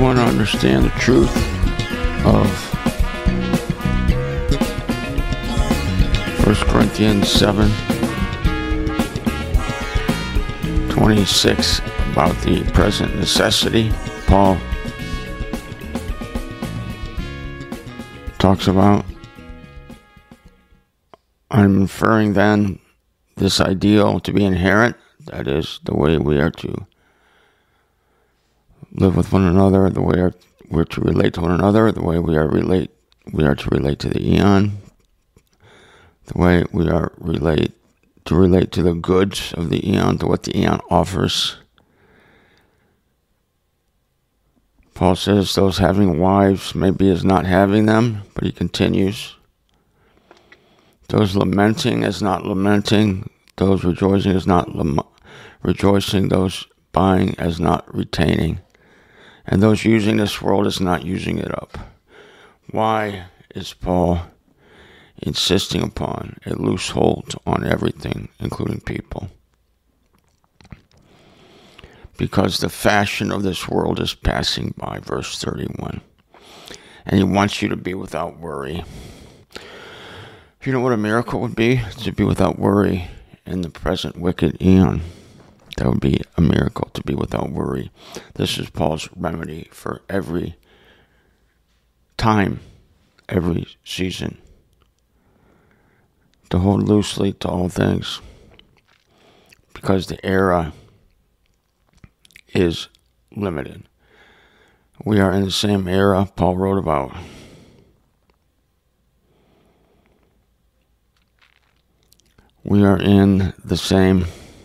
want to understand the truth of 1 Corinthians 7:26 about the present necessity, Paul talks about, I'm inferring then this ideal to be inherent, that is, the way we are to live with one another, the way we're to relate to one another, the way we are to relate to the eon, the way we are relate to the goods of the eon, to what the eon offers. Paul says those having wives may be as not having them, but he continues. Those lamenting as not lamenting, those rejoicing as not rejoicing, those buying as not retaining, and those using this world as not using it up. Why is Paul insisting upon a loose hold on everything, including people? Because the fashion of this world is passing by, verse 31. And he wants you to be without worry. You know what a miracle would be? To be without worry in the present wicked eon. That would be a miracle, to be without worry. This is Paul's remedy for every time, every season. To hold loosely to all things. Because the era is limited. We are in the same era Paul wrote about. We are in the same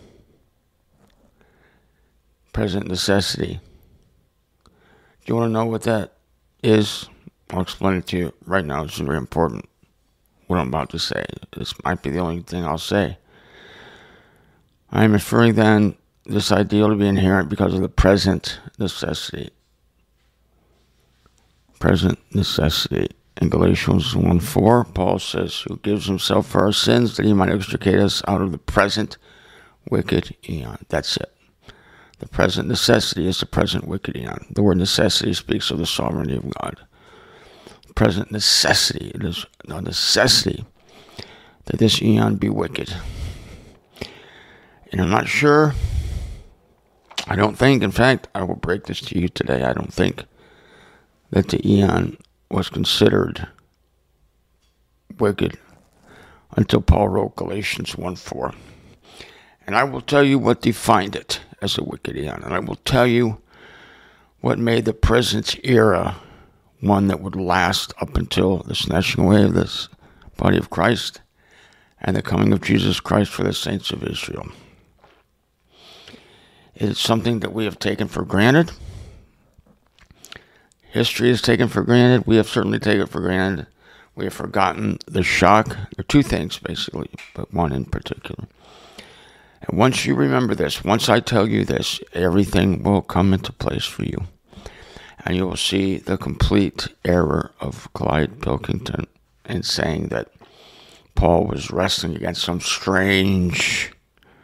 present necessity. Do you want to know what that is? I'll explain it to you right now. It's very important what I'm about to say. This might be the only thing I'll say. I am referring then this ideal to be inherent because of the present necessity. Present necessity. In Galatians 1:4, Paul says, who gives himself for our sins that he might extricate us out of the present wicked eon. That's it. The present necessity is the present wicked eon. The word necessity speaks of the sovereignty of God. Present necessity. It is a necessity that this eon be wicked. And I'm not sure. I don't think, in fact, I will break this to you today. I don't think that the eon was considered wicked until Paul wrote Galatians 1:4. And I will tell you what defined it as a wicked eon. And I will tell you what made the present era one that would last up until the snatching away of this body of Christ and the coming of Jesus Christ for the saints of Israel. It is something that we have taken for granted. History is taken for granted. We have certainly taken it for granted. We have forgotten the shock. There are two things, basically, but one in particular. And once you remember this, once I tell you this, everything will come into place for you. And you will see the complete error of Clyde Pilkington in saying that Paul was wrestling against some strange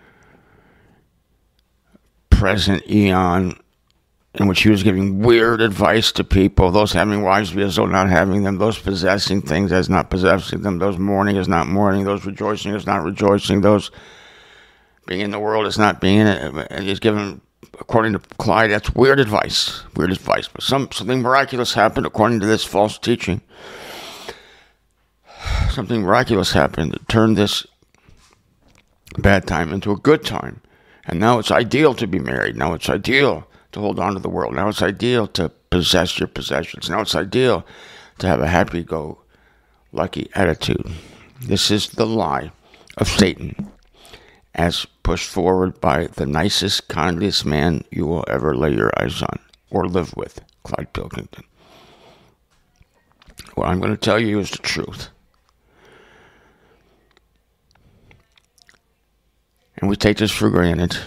present eon in which he was giving weird advice to people, those having wives be as though not having them, those possessing things as not possessing them, those mourning as not mourning, those rejoicing as not rejoicing, those being in the world as not being in it. And he's given, according to Clyde, that's weird advice. But something miraculous happened according to this false teaching. Something miraculous happened that turned this bad time into a good time. And now it's ideal to be married. Now it's ideal to hold on to the world. Now it's ideal to possess your possessions. Now it's ideal to have a happy-go-lucky attitude. This is the lie of Satan as pushed forward by the nicest, kindest man you will ever lay your eyes on or live with, Clyde Pilkington. What I'm going to tell you is the truth. And we take this for granted.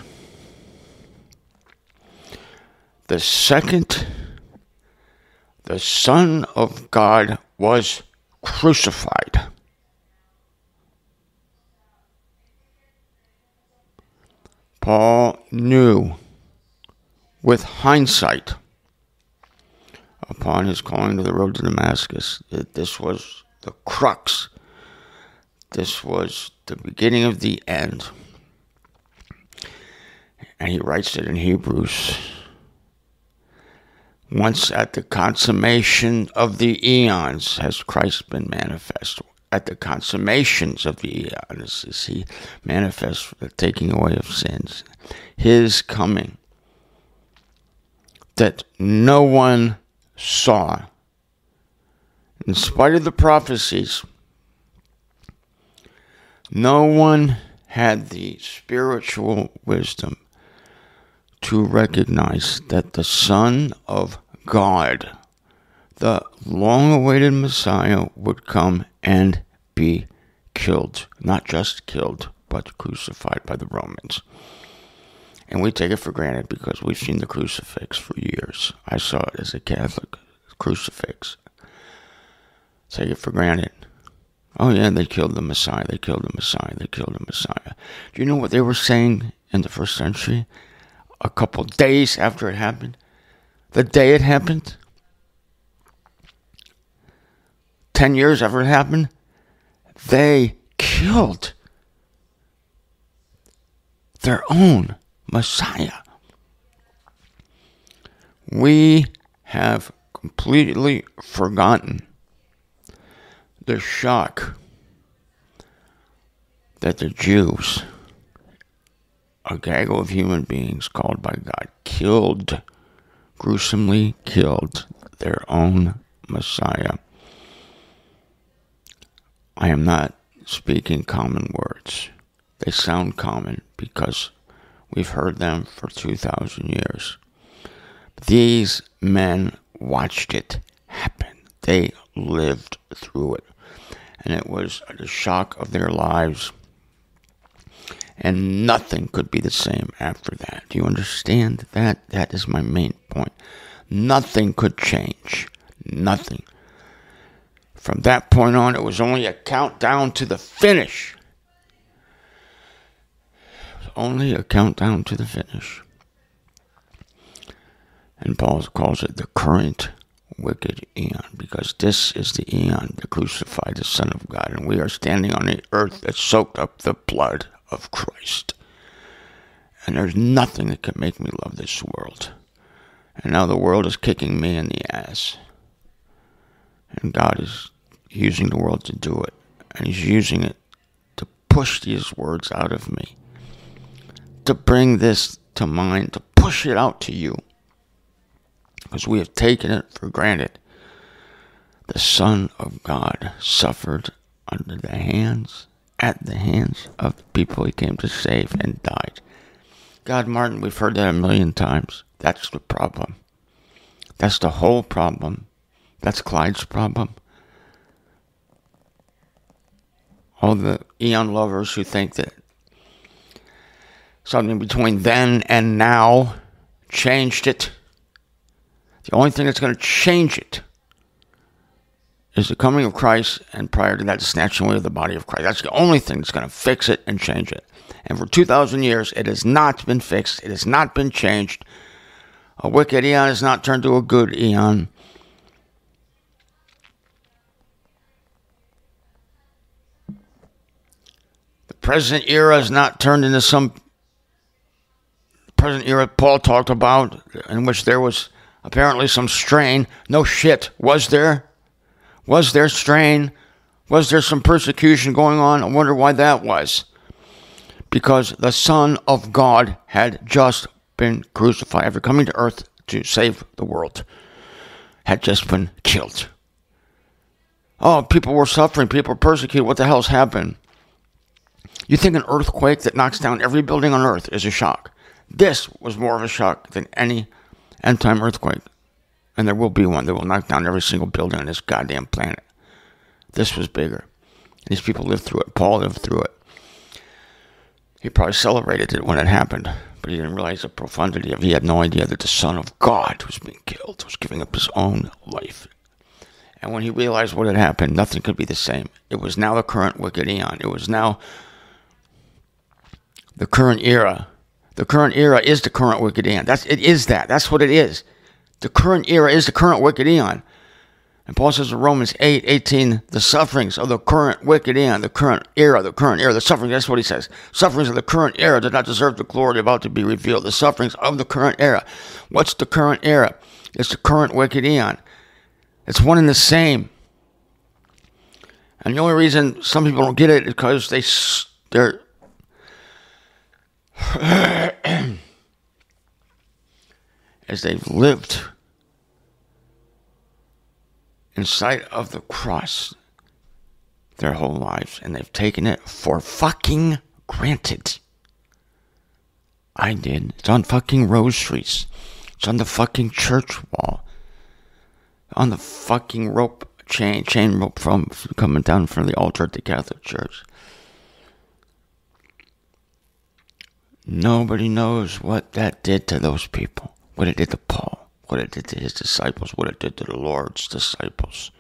The second the Son of God was crucified, Paul knew with hindsight upon his calling to the road to Damascus. This was the crux. This was the beginning of the end. And he writes it in Hebrews. Once at the consummation of the eons has Christ been manifest. At the consummations of the eons is he manifest for the taking away of sins. His coming that no one saw. In spite of the prophecies, no one had the spiritual wisdom to recognize that the Son of God, the long-awaited Messiah, would come and be killed. Not just killed, but crucified by the Romans. And we take it for granted because we've seen the crucifix for years. I saw it as a Catholic, crucifix. Take it for granted. Oh yeah, they killed the Messiah, they killed the Messiah, they killed the Messiah. Do you know what they were saying in the first century? A couple days after it happened, the day it happened, 10 years after it happened, they killed their own Messiah. We have completely forgotten the shock that the Jews, a gaggle of human beings called by God, gruesomely killed their own Messiah. I am not speaking common words. They sound common because we've heard them for 2,000 years. These men watched it happen. They lived through it. And it was the shock of their lives. And nothing could be the same after that. Do you understand that? That is my main point. Nothing could change. Nothing. From that point on, it was only a countdown to the finish. It was only a countdown to the finish. And Paul calls it the current wicked eon, because this is the eon that crucified the Son of God, and we are standing on the earth that soaked up the blood of Christ. And there's nothing that can make me love this world. And now the world is kicking me in the ass. And God is using the world to do it. And he's using it to push these words out of me. To bring this to mind, to push it out to you. Because we have taken it for granted. The Son of God suffered at the hands of the people he came to save and died. God, Martin, we've heard that a million times. That's the problem. That's the whole problem. That's Clyde's problem. All the eon lovers who think that something between then and now changed it. The only thing that's going to change it is the coming of Christ, and prior to that, the snatching away of the body of Christ. That's the only thing that's going to fix it and change it. And for 2,000 years, it has not been fixed. It has not been changed. A wicked eon has not turned to a good eon. The present era has not turned into some present era Paul talked about, in which there was apparently some strain. No shit. Was there? Was there strain? Was there some persecution going on? I wonder why that was. Because the Son of God had just been crucified after coming to earth to save the world. Had just been killed. Oh, people were suffering. People were persecuted. What the hell's happened? You think an earthquake that knocks down every building on earth is a shock? This was more of a shock than any end-time earthquake. And there will be one that will knock down every single building on this goddamn planet. This was bigger. These people lived through it. Paul lived through it. He probably celebrated it when it happened, but he didn't realize the profundity of it. He had no idea that the Son of God was being killed, was giving up his own life. And when he realized what had happened, nothing could be the same. It was now the current wicked eon. It was now the current era. The current era is the current wicked eon. It is that. That's what it is. The current era is the current wicked eon. And Paul says in Romans 8:18, the sufferings of the current wicked eon, the current era, the sufferings, that's what he says. Sufferings of the current era do not deserve the glory about to be revealed. The sufferings of the current era. What's the current era? It's the current wicked eon. It's one and the same. And the only reason some people don't get it is because they're as they've lived in sight of the cross their whole lives, and they've taken it for fucking granted. I did. It's on fucking rosaries. It's on the fucking church wall. On the fucking chain rope from coming down from the altar at the Catholic Church. Nobody knows what that did to those people. What it did to Paul. What it did to his disciples. What it did to the Lord's disciples.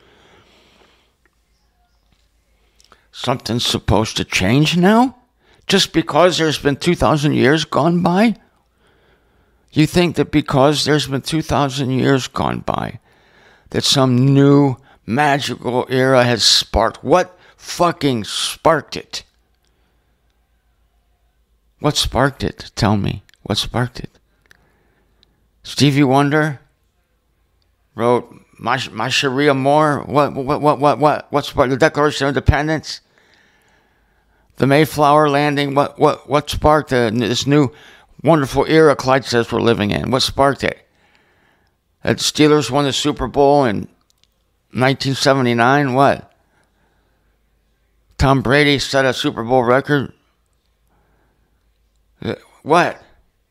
Something's supposed to change now? Just because there's been 2,000 years gone by? You think that because there's been 2,000 years gone by, that some new magical era has sparked? What fucking sparked it? What sparked it? Tell me. What sparked it? Stevie Wonder wrote My Sharia Moore. What sparked the Declaration of Independence? The Mayflower landing. What sparked this new wonderful era Clyde says we're living in? What sparked it? The Steelers won the Super Bowl in 1979. What? Tom Brady set a Super Bowl record. What?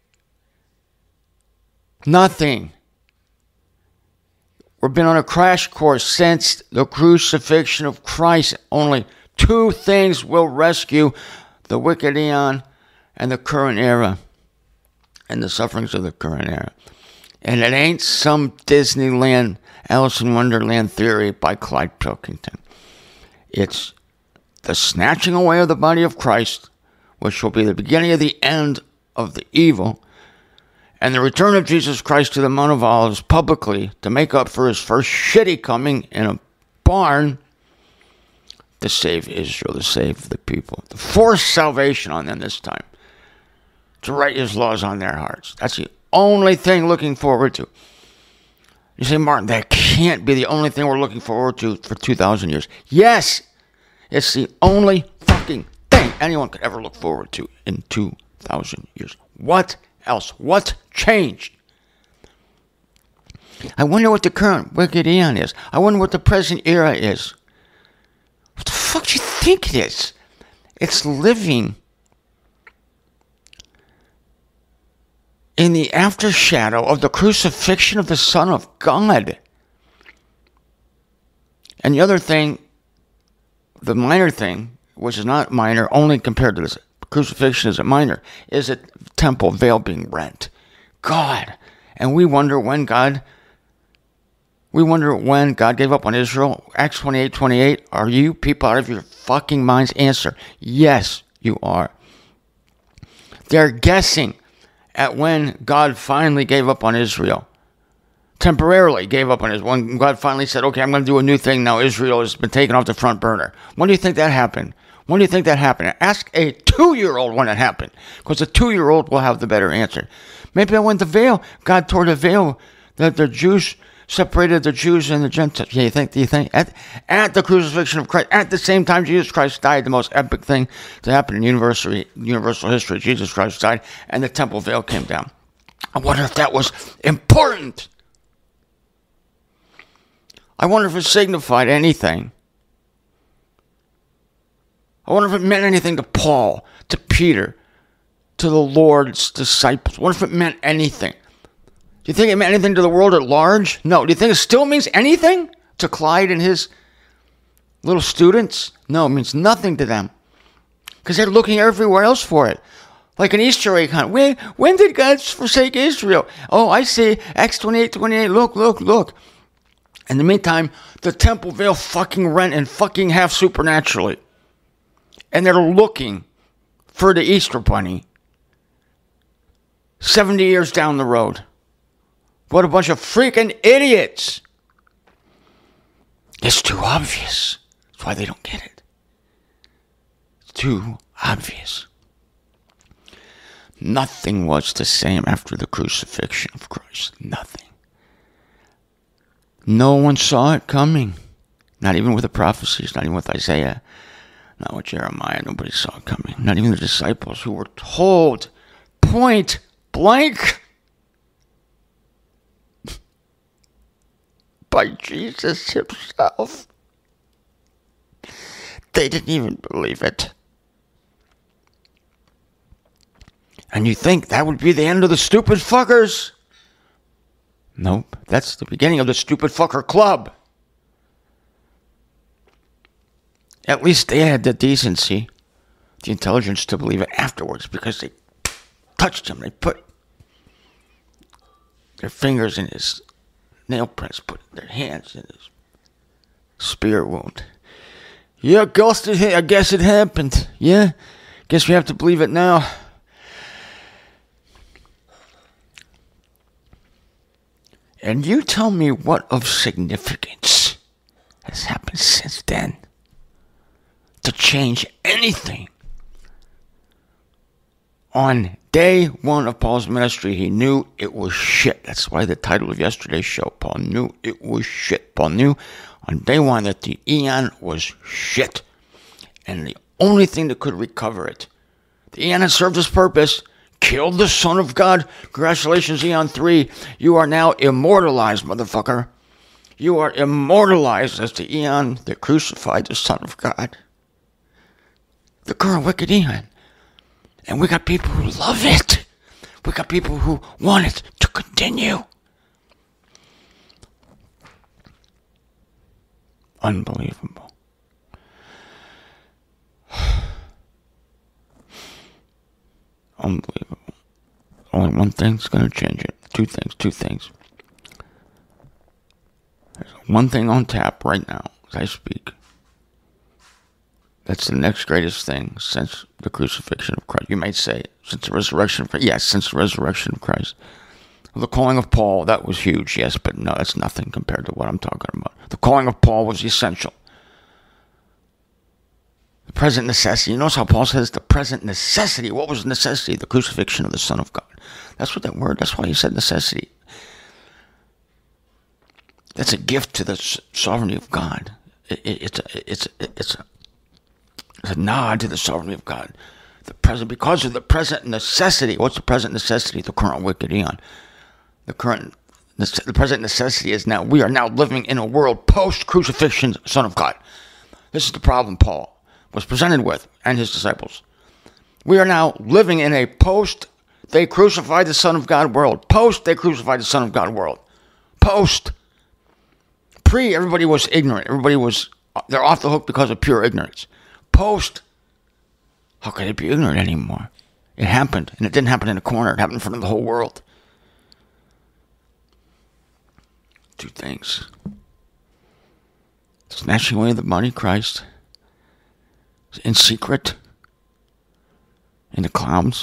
Nothing. We've been on a crash course since the crucifixion of Christ. Only two things will rescue the wicked eon and the current era and the sufferings of the current era. And it ain't some Disneyland, Alice in Wonderland theory by Clyde Pilkington. It's the snatching away of the body of Christ, which will be the beginning of the end of the evil, and the return of Jesus Christ to the Mount of Olives publicly to make up for his first shitty coming in a barn to save Israel, to save the people, to force salvation on them this time, to write his laws on their hearts. That's the only thing looking forward to. You say, Martin, that can't be the only thing we're looking forward to for 2,000 years. Yes, it's the only fucking thing anyone could ever look forward to in 2,000 years. What else? What changed? I wonder what the current wicked eon is. I wonder what the present era is. What the fuck do you think it is? It's living in the aftershadow of the crucifixion of the Son of God. And the other thing, the minor thing, which is not minor, only compared to this crucifixion is a minor, is a temple veil being rent. God. And we wonder when God gave up on Israel. Acts 28:28. Are you people out of your fucking minds? Answer. Yes, you are. They're guessing at when God finally gave up on Israel. Temporarily gave up on Israel. When God finally said, okay, I'm going to do a new thing now. Israel has been taken off the front burner. When do you think that happened? When do you think that happened? Ask a 2-year-old when it happened, because a 2-year-old will have the better answer. Maybe when the veil, God tore the veil, that the Jews separated the Jews and the Gentiles. Yeah, do you think? At the crucifixion of Christ, at the same time Jesus Christ died, the most epic thing to happen in universal history, Jesus Christ died, and the temple veil came down. I wonder if that was important. I wonder if it signified anything. I wonder if it meant anything to Paul, to Peter, to the Lord's disciples. I wonder if it meant anything. Do you think it meant anything to the world at large? No. Do you think it still means anything to Clyde and his little students? No, it means nothing to them. Because they're looking everywhere else for it. Like an Easter egg hunt. When did God forsake Israel? Oh, I see. Acts 28:28. Look. In the meantime, the temple veil fucking rent in fucking half supernaturally. And they're looking for the Easter bunny 70 years down the road. What a bunch of freaking idiots. It's too obvious. That's why they don't get it. It's too obvious. Nothing was the same after the crucifixion of Christ. Nothing. No one saw it coming. Not even with the prophecies, not even with Isaiah, not with Jeremiah. Nobody saw it coming. Not even the disciples who were told point blank by Jesus himself. They didn't even believe it. And you think that would be the end of the stupid fuckers? Nope, that's the beginning of the stupid fucker club. At least they had the decency, the intelligence to believe it afterwards, because they touched him. They put their fingers in his nail prints, put their hands in his spear wound. Yeah, I guess it happened. Yeah, guess we have to believe it now. And you tell me what of significance has happened since then to change anything. On day one of Paul's ministry, he knew it was shit. That's why the title of yesterday's show, Paul knew it was shit. Paul knew on day one that the eon was shit. And the only thing that could recover it, the eon had served its purpose, killed the Son of God. Congratulations, Eon 3. You are now immortalized, motherfucker. You are immortalized as the Eon that crucified the Son of God. The current wicked Eon. And we got people who love it. We got people who want it to continue. Unbelievable. Unbelievable. Only one thing's going to change it. Two things. There's one thing on tap right now as I speak. That's the next greatest thing since the crucifixion of Christ. You might say, since the resurrection of Christ. Yes, since the resurrection of Christ. The calling of Paul, that was huge, yes, but no, that's nothing compared to what I'm talking about. The calling of Paul was essential. The present necessity. You notice how Paul says the present necessity. What was the necessity? The crucifixion of the Son of God. That's what that word, that's why he said necessity. That's a gift to the sovereignty of God. It's a nod to the sovereignty of God. Because of the present necessity. What's the present necessity? The current wicked eon. The present necessity is now, we are now living in a world post-crucifixion Son of God. This is the problem Paul was presented with, and his disciples. We are now living in a they crucified the Son of God world. They crucified the Son of God world. Pre, everybody was ignorant. They're off the hook because of pure ignorance. How could they be ignorant anymore? It happened, and it didn't happen in a corner. It happened in front of the whole world. Two things. Snatching away the body of Christ in secret, in the clouds.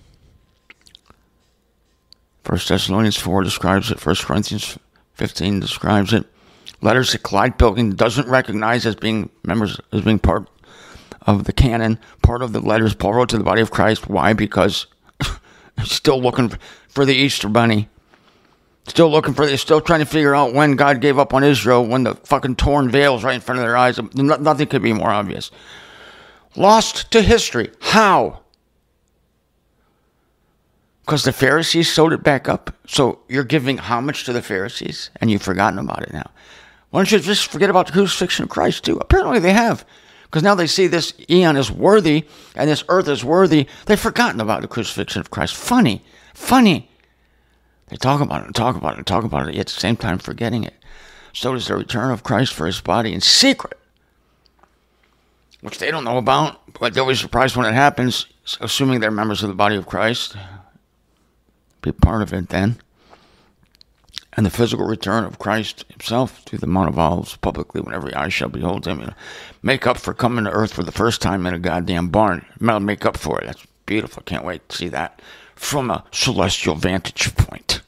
1 Thessalonians 4 describes it. 1 Corinthians 15 describes it. Letters that Clyde Pilkington doesn't recognize as being part of the canon, part of the letters Paul wrote to the body of Christ. Why? Because he's still looking for the Easter bunny. Still trying to figure out when God gave up on Israel, when the fucking torn veil's right in front of their eyes. Nothing could be more obvious. Lost to history. How? Because the Pharisees sewed it back up. So you're giving homage to the Pharisees, and you've forgotten about it now. Why don't you just forget about the crucifixion of Christ too? Apparently they have. Because now they see this eon is worthy, and this earth is worthy. They've forgotten about the crucifixion of Christ. Funny. They talk about it, yet at the same time forgetting it. So does the return of Christ for his body in secret, which they don't know about, but they'll be surprised when it happens, assuming they're members of the body of Christ. Be part of it then. And the physical return of Christ himself to the Mount of Olives publicly when every eye shall behold him. Make up for coming to earth for the first time in a goddamn barn. Make up for it. That's beautiful. Can't wait to see that from a celestial vantage point.